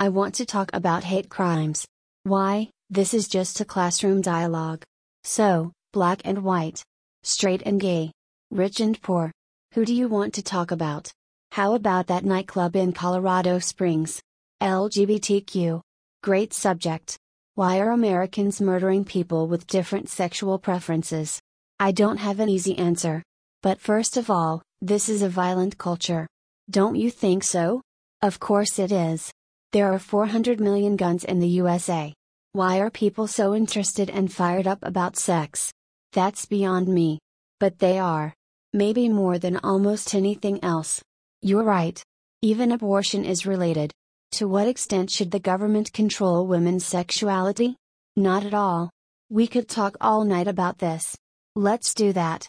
I want to talk about hate crimes. Why? This is just a classroom dialogue. So, black and white, straight and gay, rich and poor. Who do you want to talk about? How about that nightclub in Colorado Springs? LGBTQ. Great subject. Why are Americans murdering people with different sexual preferences? I don't have an easy answer. But first of all, this is a violent culture. Don't you think so? Of course it is. There are 400 million guns in the USA. Why are people so interested and fired up about sex? That's beyond me. But they are. Maybe more than almost anything else. You're right. Even abortion is related. To what extent should the government control women's sexuality? Not at all. We could talk all night about this. Let's do that.